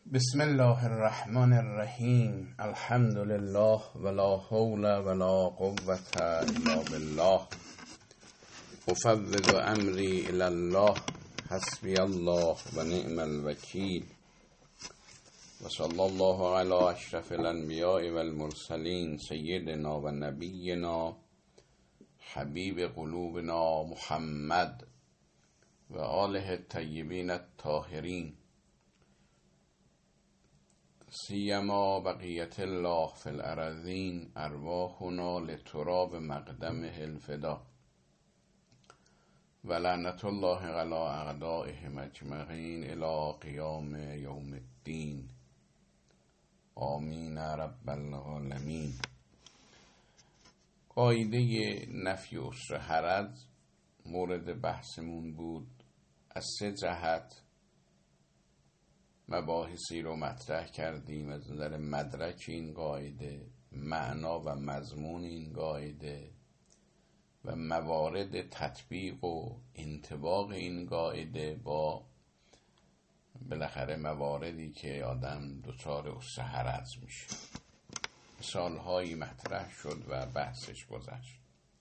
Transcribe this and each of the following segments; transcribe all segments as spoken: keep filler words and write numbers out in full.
بسم الله الرحمن الرحیم. الحمد لله ولا حول ولا قوة الا بالله. افوض امری الی الله حسبی الله و نعم الوکیل. و صلی الله علی اشرف الانبیاء و المرسلین سیدنا و نبینا حبیب قلوبنا محمد و آله الطیبین الطاهرین، سیما بقیت الله فی الارضین، ارواحنا لتراب مقدمه الفدا و لعنت الله علی اعدائهم اجمعین الی قیام یوم الدین. آمین رب العالمین. قاعده نفی عسر حرج مورد بحثمون بود. از سه جهت مباحثی رو مطرح کردیم از نظر مدرک این قاعده، معنا و مضمون این قاعده و موارد تطبیق و انطباق این قاعده با بالاخره مواردی که آدم دچار عسر حرج میشه. مثالهایی مطرح شد و بحثش گذشت.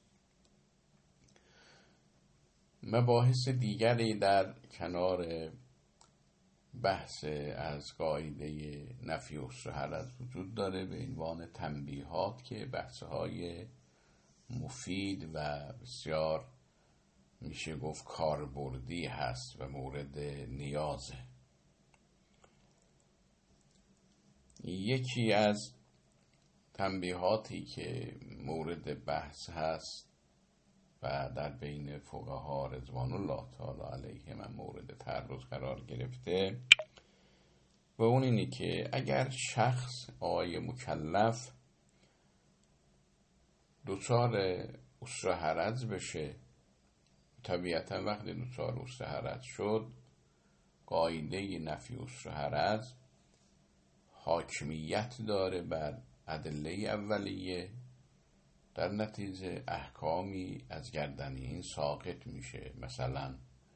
مباحث دیگری در کنار بحث از قاعده نفی عسر حرج وجود داره به عنوان تنبیهات که بحث‌های مفید و بسیار میشه گفت کاربردی هست و مورد نیازه. یکی از تنبیهاتی که مورد بحث هست و در بین فقها رضوان الله تعالی علیهم هم مورد تعرض قرار گرفته و اون اینی که اگر شخص آقای مکلف دچار عسر حرج بشه، طبیعتا وقتی دچار عسر حرج شد قاعده نفی عسر حرج حاکمیت داره بر ادله اولیه، در نتیجه احکامی از گردن این ساقط میشه. مثلا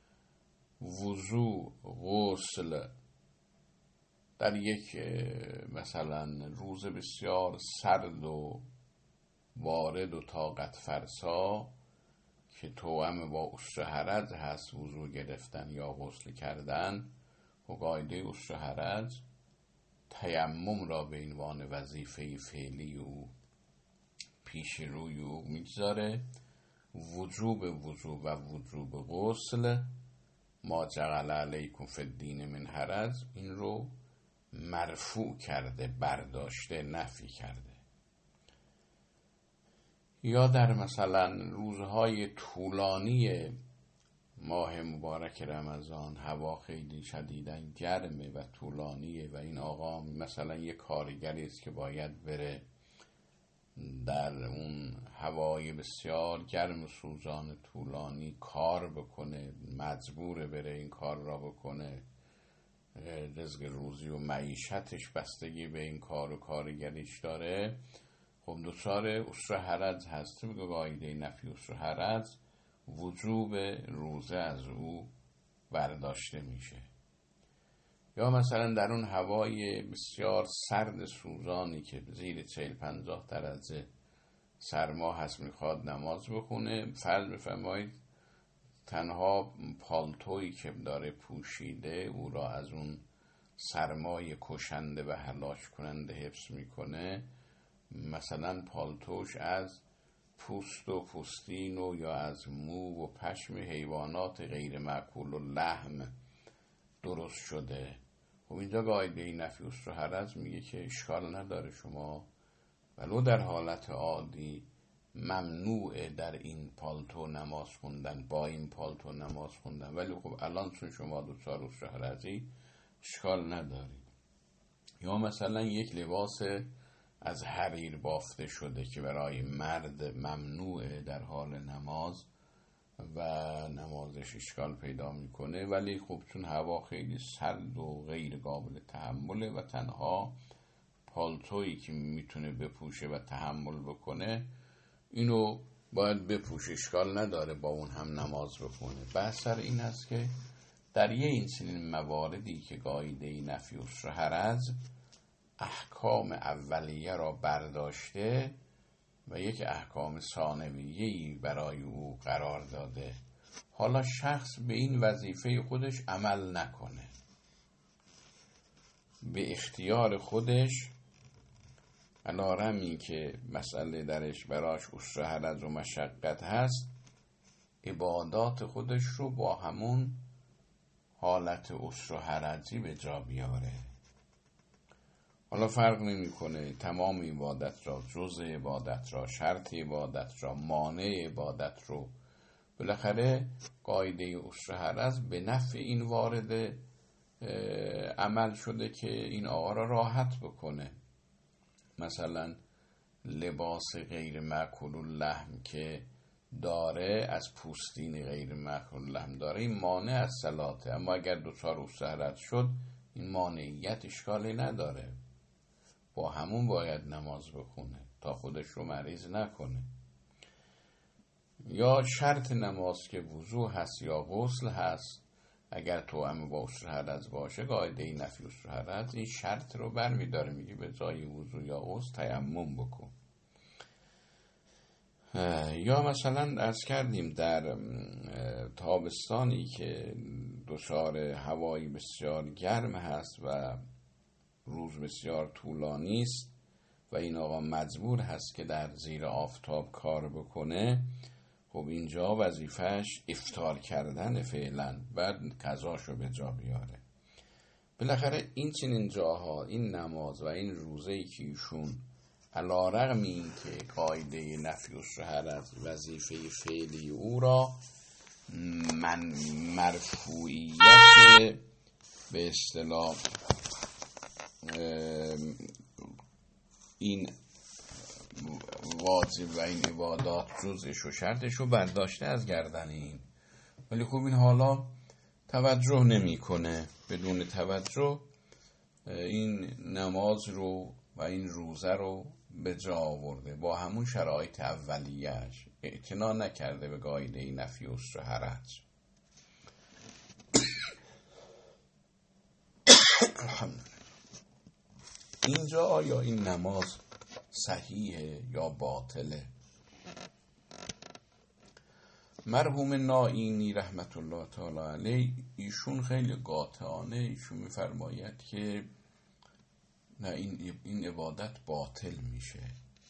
وضو، غسل در یک مثلا روز بسیار سرد و بارد و طاقت فرسا که توأم با عسر حرج هست وضو گرفتن یا غسل کردن، و قاعده عسر حرج تیمم را به عنوان وظیفه فعلی او پیش روی او میگذاره. وجوب وضو و وجوب غسل ما جعل علیکم فی الدین من حرج این رو مرفوع کرده، برداشته، نفی کرده. یا در مثلا روزهای طولانی ماه مبارک رمضان هوا خیلی شدیداً گرمه و طولانیه و این آقا مثلا یک کارگری است که باید بره در اون هوای بسیار گرم و سوزان طولانی کار بکنه، مجبور بره این کار را بکنه، رزق روزی و معیشتش بستگی به این کار و کارگریش داره، خب دچار عسر حرج هست. میگه قاعده نفی عسر حرج وجوب روزه از او برداشته میشه. یا مثلا در اون هوای بسیار سرد سوزانی که زیر چهل پنجاه درجه سرما هست میخواد نماز بخونه، فرض بفرمایید تنها پالتویی که داره پوشیده او را از اون سرمای کشنده و هلاک کننده حفظ میکنه. مثلا پالتوش از پوست و پوستین و یا از مو و پشم حیوانات غیر مأکول و لحم درست شده. خب اینجا قاعده نفی عسر حرج میگه که اشکال نداره، شما ولو در حالت عادی ممنوعه در این پالتو نماز خوندن، با این پالتو نماز خوندن، ولی خب الان چون شما دچار عسر حرجی اشکال نداری. یا مثلا یک لباس از حریر بافته شده که برای مرد ممنوعه در حال نماز و نمازش اشکال پیدا میکنه، ولی خب چون هوا خیلی سرد و غیر قابل تحمله و تنها پالتویی که میتونه بپوشه و تحمل بکنه اینو باید بپوشه، اشکال نداره با اون هم نماز بخونه. بحث سر این هست که در یه این چنین مواردی که قاعده نفی عسر حرج احکام اولیه را برداشته و یک احکام ثانویه‌ای برای او قرار داده، حالا شخص به این وظیفه خودش عمل نکنه، به اختیار خودش علارمی که مسئله درش براش عسر حرج و مشقت هست، عبادات خودش رو با همون حالت عسر و حرجی به جا بیاره. حالا فرق نمی کنه تمام عبادت را، جزء عبادت را، شرط عبادت را، مانع عبادت رو، بالاخره قاعده عسر حرج به نفع این وارد عمل شده که این آقا را راحت بکنه. مثلا لباس غیر مأکول اللحم که داره، از پوستین غیر مأکول اللحم داره، این مانع از صلاته، اما اگر دچار عسر حرج شد این مانعیت اشکالی نداره، با همون باید نماز بخونه تا خودش رو مریض نکنه. یا شرط نماز که وضو هست یا غسل هست، اگر توأم با عسر حرج باشه، قاعده نفی عسر حرج این شرط رو برمیداره، میگه به جای وضو یا غسل تیمم بکن. یا مثلا عرض کردیم در تابستانی که دچار هوایی بسیار گرم هست و روز بسیار طولانی است و این آقا مجبور هست که در زیر آفتاب کار بکنه، خب اینجا وظیفهش افطار کردن فعلا، بعد قضاشو به جا بیاره. بالاخره این چنین جاها، این نماز و این روزه‌ای که ایشون علی‌رغم این که قاعده نفی عسر حرج وظیفه فعلی او را من مرفوعیت به اصطلاح این واجب و این عبادات جزءش و شرطش رو برداشته از گردن این، ولی خب این حالا توجه نمی کنه، بدون توجه این نماز رو و این روزه رو به جا آورده، با همون شرایط اولیه‌اش اعتنا نکرده به قاعده نفی عسر حرج. اینجا آیا این نماز صحیحه یا باطله؟ مرحوم نائینی رحمت الله تعالی علیه ایشون خیلی قاطعانه ایشون میفرماید که نه، این این عبادت باطل میشه.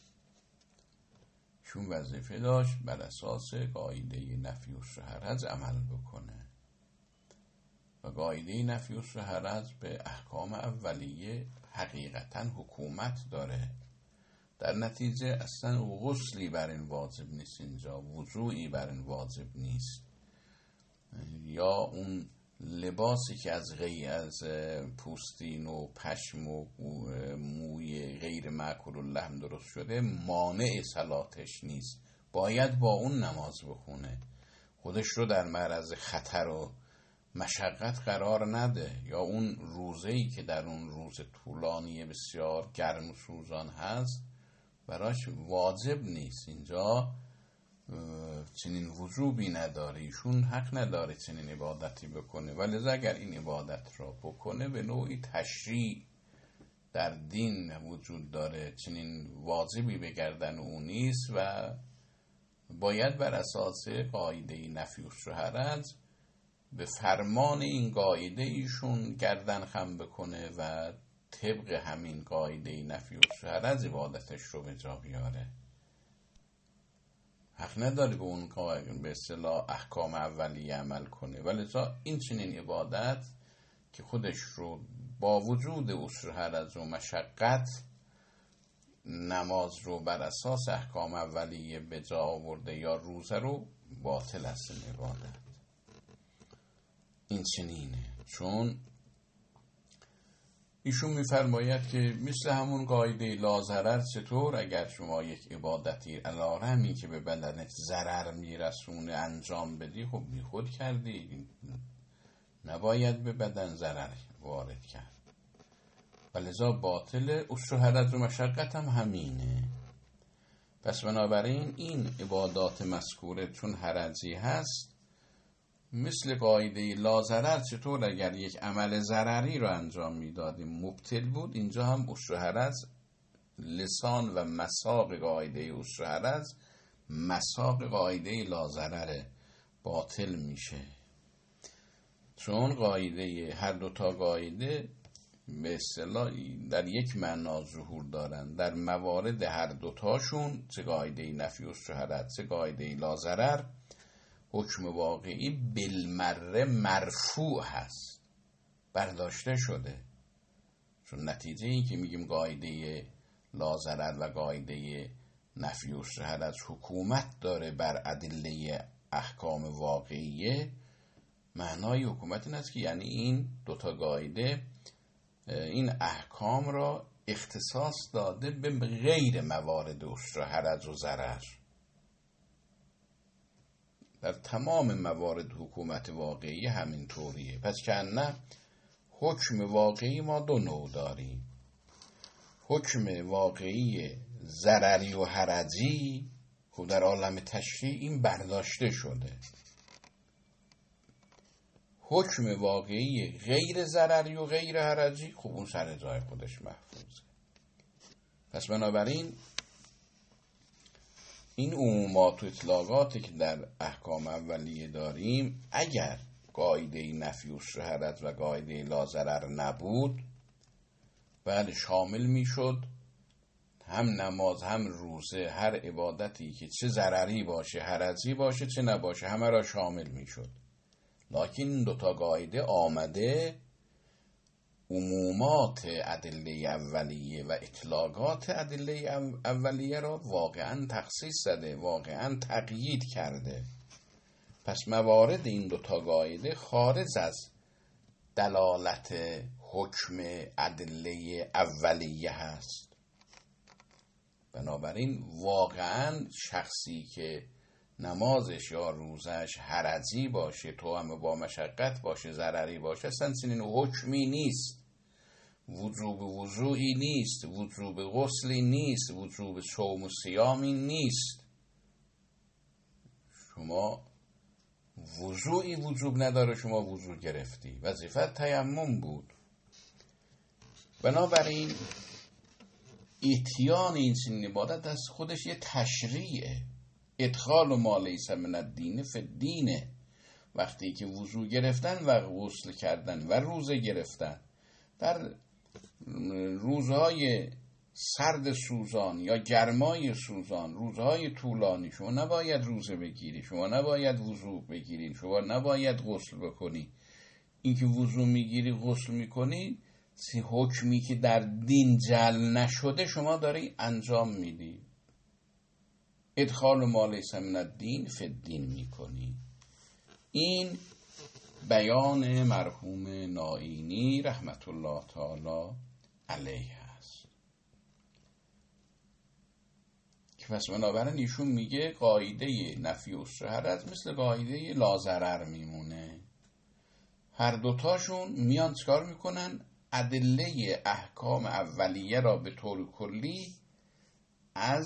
ایشون وظیفه داشت بر اساس قاعده نفی عسر حرج عمل بکنه و قاعده نفی عسر حرج به احکام اولیه حقیقتا حکومت داره. در نتیجه اصلا غسلی بر این واجب نیست، اینجا وضوئی بر این واجب نیست، یا اون لباسی که از غیر از پوستین و پشم و موی غیر مأکول اللحم درست شده مانع صلاتش نیست، باید با اون نماز بخونه، خودش رو در معرض خطر و مشقت قرار نده. یا اون روزه‌ای که در اون روز طولانی بسیار گرم و سوزان هست براش واجب نیست، اینجا چنین وجوبی نداره، ایشون حق نداره چنین عبادتی بکنه، ولی اگر این عبادت را بکنه به نوعی تشریع در دین وجود داره، چنین واجبی به گردن اون نیست و باید بر اساس قاعده نفی عسر حرج به فرمان این قاعده ایشون گردن خم بکنه و طبق همین قاعده نفی عسر حرج عبادتش رو به جا بیاره. حق نداره به اون قاعده به اصطلاح احکام اولیه عمل کنه، ولی این چنین عبادت که خودش رو با وجود عسر حرج و مشقت نماز رو بر اساس احکام اولیه به جا آورده یا روزه رو، باطل است این عبادت. این چنینه، چون ایشون میفرماید که مثل همون قاعده لا ضرر، چطور اگر شما یک عبادتی علی‌رغمی که به بدنت ضرر میرسونه انجام بدی، خب بیخود کردی، نباید به بدن ضرر وارد کرد، ولذا باطل. عسر حرج و مشقت هم همینه. پس بنابراین این عبادات مذکوره چون حرجی هست مثل قاعده لاضرر چطور اگر یک عمل ضرری رو انجام میدادیم مبطل بود، اینجا هم عسر و حرج لسان و مساق قاعده عسر و حرج مساق قاعده لاضرر باطل میشه. چون قاعده هر دوتا قاعده به اصطلاح در یک معنا ظهور دارن، در موارد هر دوتاشون چه قاعده نفی عسر و حرج چه قاعده لاضرر حکم واقعی بالمره مرفوع هست، برداشته شده. چون نتیجه این که میگیم قاعده لاضرر و قاعده نفی عسر و حرج حکومت داره بر ادله احکام واقعیه، معنای حکومت این است که یعنی این دوتا قاعده این احکام را اختصاص داده به غیر موارد عسر و حرج و ضرر. در تمام موارد حکومت واقعی همین طوریه. پس که نه حکم واقعی ما دو نوع داریم، حکم واقعی ضرری و حرجی که در عالم تشریع این برداشته شده، حکم واقعی غیر ضرری و غیر حرجی خب اون سر جای خودش محفوظه. پس بنابراین این عمومات و اطلاقاتی که در احکام اولیه داریم اگر قاعده نفی عسر و حرج و قاعده لاضرر نبود بله شامل میشد هم نماز هم روزه، هر عبادتی که چه ضرری باشه حرجی باشه چه نباشه همه را شامل میشد. لکن این دوتا قاعده آمده عمومات ادله اولیه و اطلاقات ادله اولیه را واقعا تخصیص زده، واقعا تقیید کرده. پس موارد این دوتا قاعده خارج از دلالت حکم ادله اولیه هست. بنابراین واقعا شخصی که نمازش یا روزش حرجی باشه، توأم با مشقت باشه، ضرری باشه، اصلا چنین حکمی نیست، وجوب وضوئی نیست، وجوب غسلی نیست، وجوب صوم و صیامی نیست. شما وضوئی وجوب نداره، شما وضو گرفتی، وظیفت تیمم بود. بنابراین اتیان این چنین عبادت از خودش یه تشریعه، ادخال و ما لیس من الدین فی الدین. وقتی که وضو گرفتن و غسل کردن و روزه گرفتن در روزهای سرد سوزان یا گرمای سوزان، روزهای طولانی، شما نباید روزه بگیری، شما نباید وضو بگیری، شما نباید غسل بکنی. این که وضو میگیری غسل میکنی حکمی که در دین جعل نشده شما داری انجام میدی، ادخال ما لیس من الدین فی الدین میکنی. این بیان مرحوم نائینی رحمت الله تعالی علیه است که پس بنابراین ایشون میگه قاعده نفی عسر و حرج مثل قاعده لاضرر میمونه. هر دوتاشون میان چکار میکنن؟ ادله احکام اولیه را به طور کلی از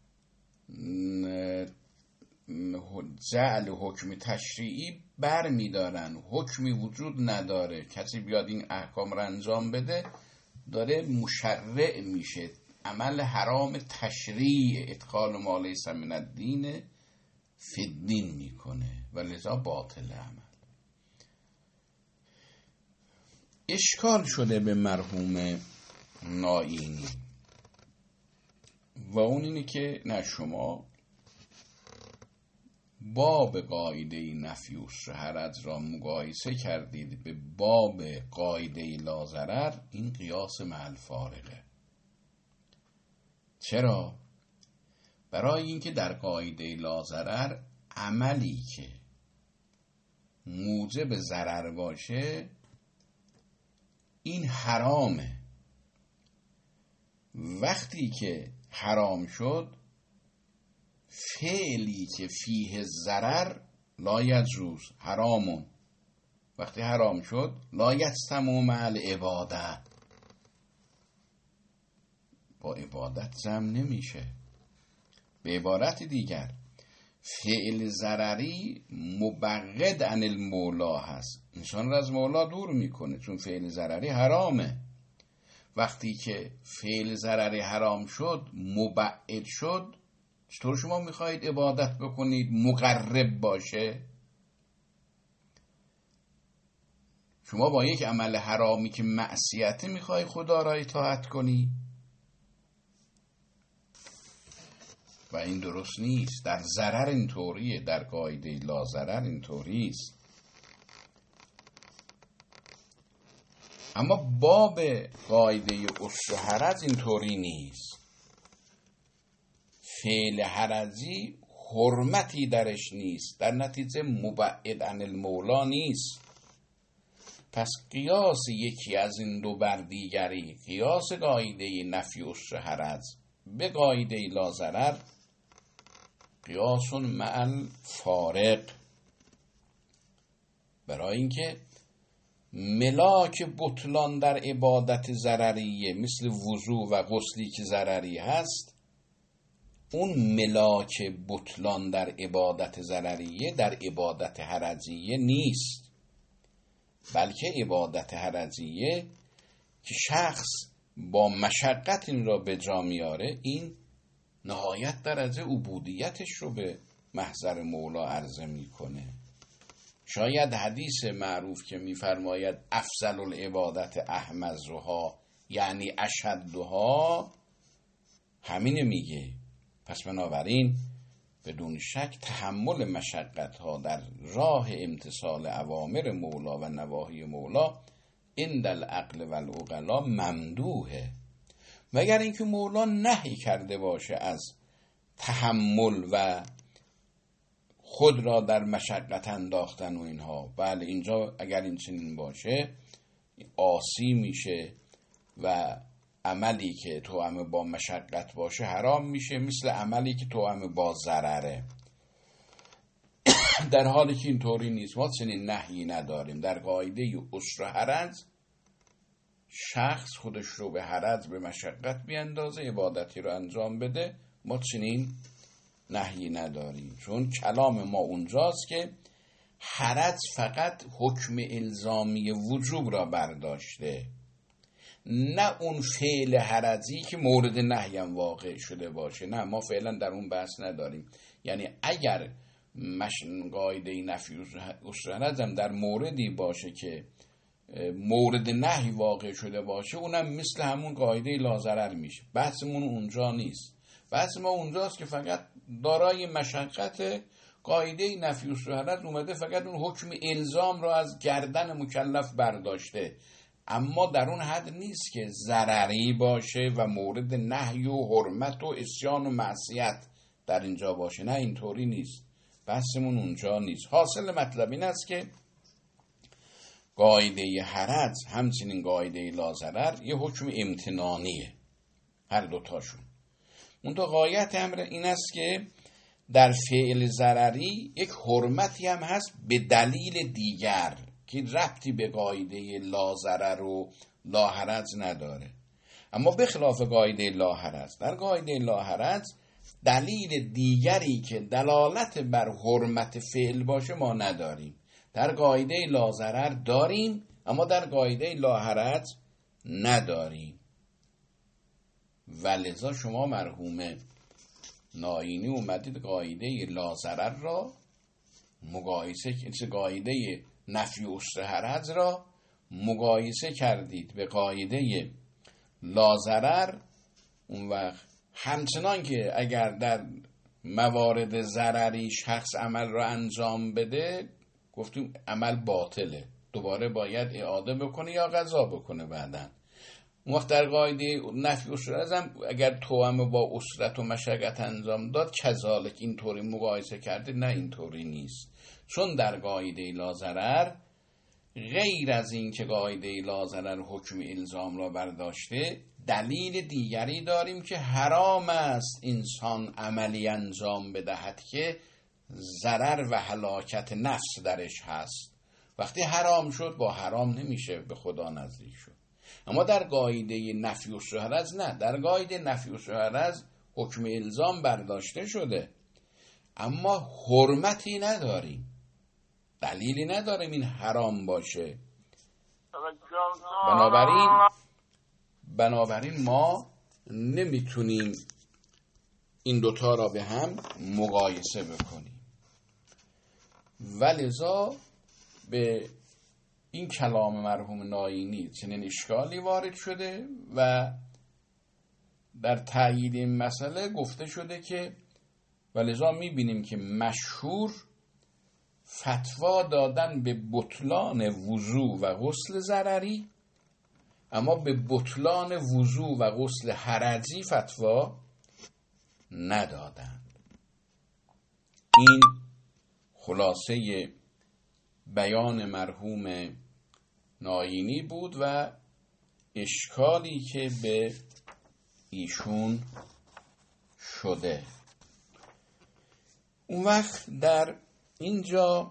جعل حکم تشریعی بر می دارن. حکمی وجود نداره، کسی بیاد این احکام را انجام بده داره مشرع میشه، عمل حرام تشریع، ادخال ما لیس من الدین فی الدین میکنه و لذا باطل عمل. اشکال شده به مرحوم نائینی و اون اینه که نه شما باب قاعده نفی عسر و حرج را مقایسه کردید به باب قاعده لاضرر، این قیاس مع الفارقه. چرا؟ برای اینکه در قاعده لاضرر عملی که موجب ضرر باشه این حرامه، وقتی که حرام شد فعلی که فیه ضرر لا یجوز حرامون، وقتی حرام شد لا یجتمع مع العباده، با عبادت جمع نمیشه. به عبارت دیگر فعل ضرری مبعد عن المولا هست، انسان را از مولا دور میکنه، چون فعل ضرری حرامه. وقتی که فعل ضرری حرام شد، مبعد شد، چطور شما میخواهید عبادت بکنید مقرب باشه؟ شما با یک عمل حرامی که معصیت میخوای خدا را اطاعت کنی و این درست نیست. در ضرر اینطوریه، در قاعده لا ضرر اینطوری است. اما باب قاعده اصل حرج اینطوری نیست. فعل حرجی حرمتی درش نیست، در نتیجه مبعد عن المولا نیست. پس قیاس یکی از این دو بر دیگری، قیاس قاعده نفی اصل حرج به قاعده لا ضرر، قیاس مع الفارق، برای اینکه ملاک بطلان در عبادت ضرریه مثل وضو و غسلی که ضرری هست، اون ملاک بطلان در عبادت ضرریه در عبادت حرجیه نیست، بلکه عبادت حرجیه که شخص با مشقت این را به جا میاره، این نهایت درجه عبودیتش رو به محضر مولا عرضه میکنه. شاید حدیث معروف که میفرماید افضل العبادت احمزها یعنی اشدها همینه میگه. پس بنابراین بدون شک تحمل مشقت ها در راه امتثال اوامر مولا و نواهی مولا عند العقل و العقلا ممدوحه، مگر اینکه مولا نهی کرده باشه از تحمل و خود را در مشقت انداختن و اینها. بله اینجا اگر این چنین باشه عاصی میشه و عملی که توأم با مشقت باشه حرام میشه، مثل عملی که توأم با ضرره. در حالی که اینطوری نیست، ما چنین نهی نداریم. در قاعده اسر حرج شخص خودش رو به حرج به مشقت بیندازه عبادتی رو انجام بده، ما چنین نهی نداریم، چون کلام ما اونجاست که حرج فقط حکم الزامی وجوب را برداشته، نه اون فعل حرجی که مورد نهی هم واقع شده باشه. نه، ما فعلا در اون بحث نداریم. یعنی اگر مشن قاعده نفی اصل حرج هم در موردی باشه که مورد نهی واقع شده باشه، اونم مثل همون قاعده لا ضرر میشه. بحثمون اونجا نیست. بحث ما اونجاست که فقط دارای مشقت قاعده نفی اصل حرج اومده، فقط اون حکم الزام را از گردن مکلف برداشته، اما در اون حد نیست که ضرری باشه و مورد نهی و حرمت و عصیان و معصیت در اینجا باشه. نه، اینطوری نیست. بحثمون اونجا نیست. حاصل مطلب این است که قاعده حرج همچنین قاعده لا ضرر یه حکم امتنانیه، هر دوتاشون. اون تو غایت امر این است که در فعل ضرری یک حرمتی هم هست به دلیل دیگر که ربطی به قاعده لا ضرر و لا حرج نداره. اما به خلاف قاعده لا حرج، در قاعده لا حرج دلیل دیگری که دلالت بر حرمت فعل باشه ما نداریم. در قاعده لا ضرر داریم، اما در قاعده لا حرج نداریم. ولذا شما مرحوم ناینی اومدید قاعده لا ضرر را مقایسه کردید، قاعده نفی اصل حرج را مقایسه کردید به قاعده لا ضرر. اون وقت همچنان که اگر در موارد ضرری شخص عمل را انجام بده، گفتیم عمل باطله، دوباره باید اعاده بکنه یا قضا بکنه بعدن. اون وقت در قاعده نفی اصل حرج هم اگر توأم با اسرت و مشقت انجام داد کذالک اینطوری مقایسه کرده. نه، اینطوری نیست، چون در قاعده لا ضرر غیر از این که قاعده لا ضرر حکم الزام را برداشته، دلیل دیگری داریم که حرام است انسان عملی انجام بدهد که ضرر و هلاکت نفس درش هست. وقتی حرام شد با حرام نمیشه به خدا نزدیک شد. اما در قاعده نفی اصل حرج نه، در قاعده نفی اصل حرج حکم الزام برداشته شده، اما حرمتی نداریم، دلیلی نداریم این حرام باشه. بنابراین بنابراین ما نمیتونیم این دوتا را به هم مقایسه بکنیم. ولذا به این کلام مرحوم ناینی چنین اشکالی وارد شده و در تأیید این مسئله گفته شده که ولذا میبینیم که مشهور فتوا دادن به بطلان وضو و غسل ضرری، اما به بطلان وضو و غسل حرجی فتوا ندادند. این خلاصه بیان مرحوم ناینی بود و اشکالی که به ایشون شده. اون وقت در اینجا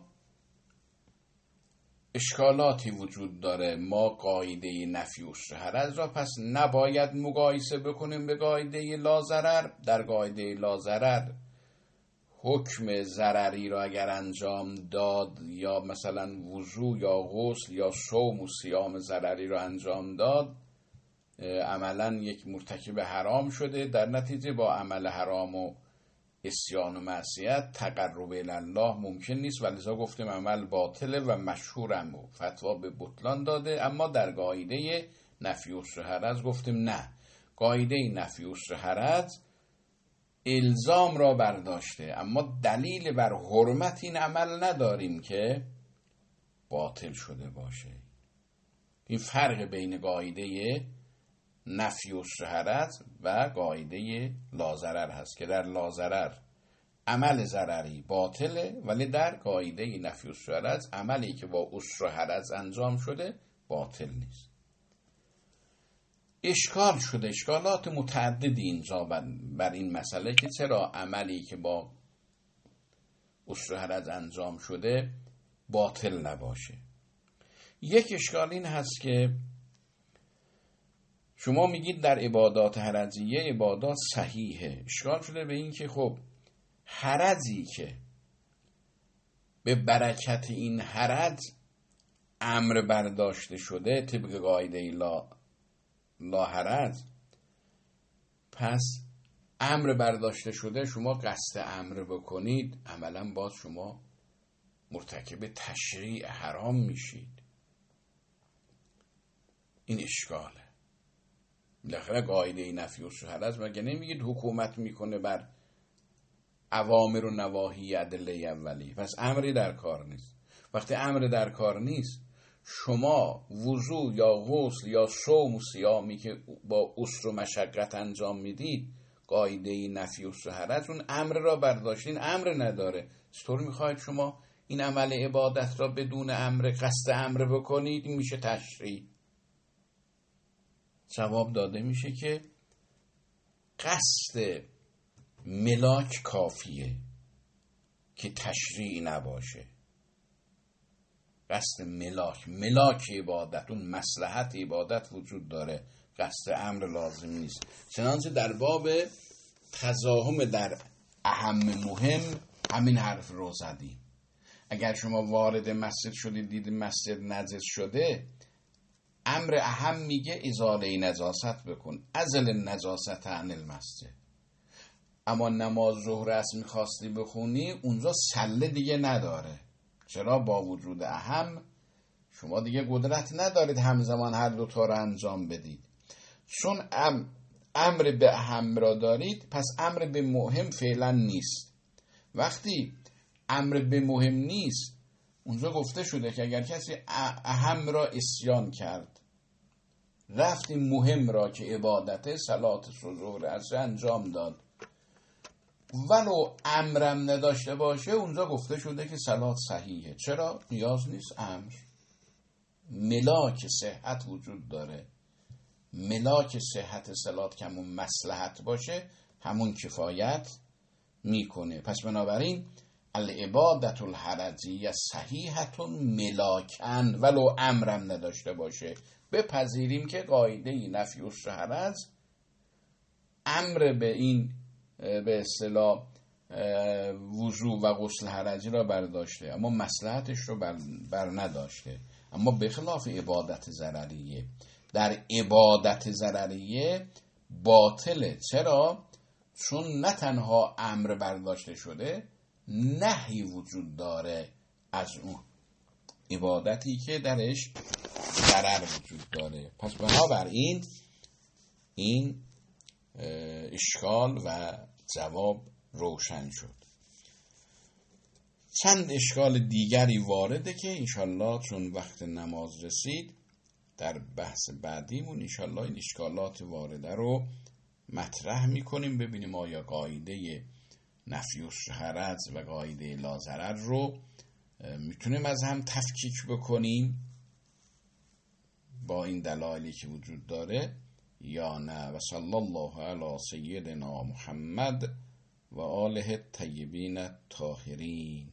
اشکالاتی وجود داره. ما قاعده نفی عسر حرج را پس نباید مقایسه بکنیم به قاعده لا ضرر. در قاعده لا ضرر حکم ضرری را اگر انجام داد یا مثلا وضو یا غسل یا صوم و صیام ضرری را انجام داد، عملا یک مرتکب حرام شده، در نتیجه با عمل حرام و عصیان و معصیت تقرب الی الله ممکن نیست، ولذا گفتیم عمل باطله و مشهورم و فتوا به بطلان داده. اما در قاعده نفی عسر حرج گفتیم نه، قاعده نفی عسر حرج الزام را برداشته، اما دلیل بر حرمت این عمل نداریم که باطل شده باشه. این فرق بین قاعده نفی عسر حرج و قاعده لا ضرر هست که در لا ضرر عمل ضرری باطله، ولی در قاعده نفی عسر حرج عملی که با عسر حرج انجام شده باطل نیست. اشکال شده، اشکالات متعددی اینجا بر این مسئله که چرا عملی که با عسر حرج انجام شده باطل نباشه. یک اشکال این هست که شما میگید در عبادات حرجیه عبادات صحیحه. اشکال شده به این که خب حرجی که به برکت این حرج امر برداشته شده طبق قاعده لا لا حرج، پس امر برداشته شده شما قصد امر بکنید، عملا باز شما مرتکب تشریع حرام میشید. این اشکاله. بالاخره قاعده نفی عسر حرج مگه نمیگید حکومت میکنه بر اوامر و نواهی ادله اولی، پس امری در کار نیست. وقتی امر در کار نیست، شما وضو یا غسل یا صوم و صیامی که با عسر و مشقت انجام میدید، قاعده نفی عسر حرج اون امر را برداشتین، امر نداره. چطور میخواید شما این عمل عبادت را بدون امر قصد امر بکنید؟ این میشه تشریع. جواب داده میشه که قصد ملاک کافیه که تشریع نباشه. قصد ملاک ملاک عبادت، اون مصلحت عبادت وجود داره، قصد امر لازم نیست. چنانچه در باب تزاحم در اهم مهم همین حرف رو زدیم. اگر شما وارد مسجد شدید دیدید مسجد نجس شده، امر اهم میگه ازاله نجاست بکن، ازل نجاست عن المسجد. اما نماز ظهر است میخواستی بخونی، اونجا سله دیگه نداره. چرا؟ با وجود اهم شما دیگه قدرت ندارید همزمان هر دو تا رو انجام بدید. چون ام امر به اهم را دارید، پس امر به مهم فعلا نیست. وقتی امر به مهم نیست، اونجا گفته شده که اگر کسی اهم را عصیان کرد، رفت این مهم را که عبادت صلات ظهر است انجام داد، ولو امرم نداشته باشه، اونجا گفته شده که صلات صحیحه. چرا؟ نیاز نیست امر. ملاک صحت وجود داره. ملاک صحت صلات که همون مصلحت باشه همون کفایت میکنه. پس بنابراین العبادت الحرجیه صحیحتون ملاکن ولو امرم نداشته باشه. بپذیریم که قاعده نفی عسر حرج امر به این به اصطلاح وضو و غسل حرجی را برداشته اما مصلحتش رو بر, بر نداشته. اما به خلاف عبادت ضرریه، در عبادت ضرریه باطله. چرا؟ چون نه تنها امر برداشته شده، نهی وجود داره از اون عبادتی که درش ضرر وجود داره. پس بنابراین این اشکال و جواب روشن شد. چند اشکال دیگری وارده که انشالله چون وقت نماز رسید در بحث بعدیمون انشالله این اشکالات وارده رو مطرح میکنیم، ببینیم آیا قاعده نفی الحرج و قاعده لا ضرر رو میتونیم از هم تفکیک بکنیم با این دلایلی که وجود داره یا نه. و صلی الله علی سیدنا محمد و آله الطیبین الطاهرین.